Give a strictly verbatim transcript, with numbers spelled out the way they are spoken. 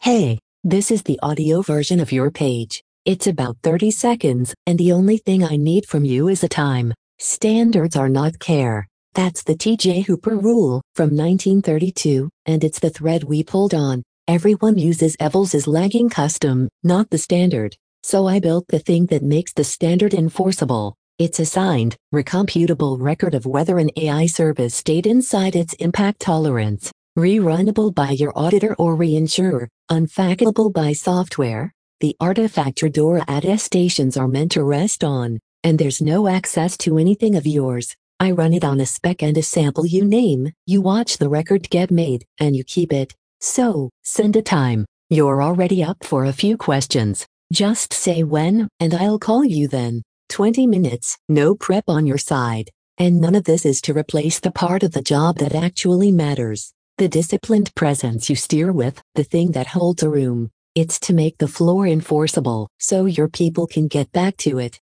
Hey, this is the audio version of your page. It's about thirty seconds, and the only thing I need from you is a time. Standards are not care. That's the T J Hooper rule from nineteen thirty-two, and it's the thread we pulled on. Everyone uses Evel's lagging custom, not the standard. So I built the thing that makes the standard enforceable. It's a signed, recomputable record of whether an A I service stayed inside its impact tolerance. Rerunnable by your auditor or reinsurer, unfackable by software. The artifact your DORA attestations are meant to rest on, and there's no access to anything of yours. I run it on a spec and a sample you name, you watch the record get made, and you keep it. So, send a time. You're already up for a few questions. Just say when, and I'll call you then. twenty minutes, no prep on your side. And none of this is to replace the part of the job that actually matters. The disciplined presence you steer with, the thing that holds a room. It's to make the floor enforceable, so your people can get back to it.